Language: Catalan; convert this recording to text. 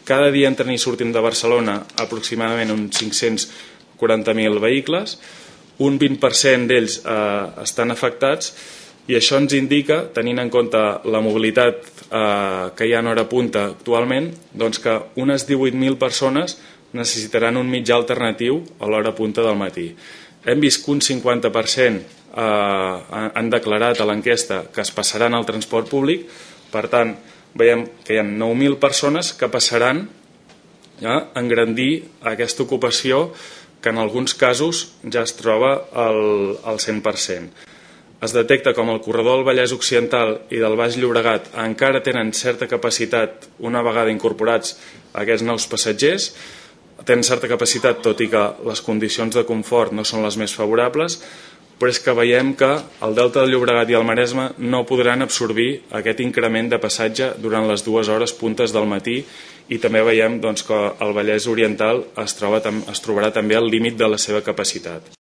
cada dia entren i sortim de Barcelona aproximadament uns 540.000 vehicles, un 20% d'ells estan afectats, i això ens indica, tenint en compte la mobilitat que hi ha en hora punta actualment, doncs que unes 18.000 persones necessitaran un mitjà alternatiu a l'hora punta del matí. Hem vist que un 50% han declarat a l'enquesta que es passaran al transport públic. Per tant, veiem que hi ha 9.000 persones que passaran a engrandir aquesta ocupació, que en alguns casos ja es troba al 100%. Es detecta com el corredor del Vallès Occidental i del Baix Llobregat encara tenen certa capacitat una vegada incorporats aquests nous passatgers, tenen certa capacitat tot i que les condicions de confort no són les més favorables, però és que veiem que el Delta del Llobregat i el Maresme no podran absorbir aquest increment de passatge durant les 2 hores puntes del matí, i també veiem que el Vallès Oriental es trobarà també al límit de la seva capacitat.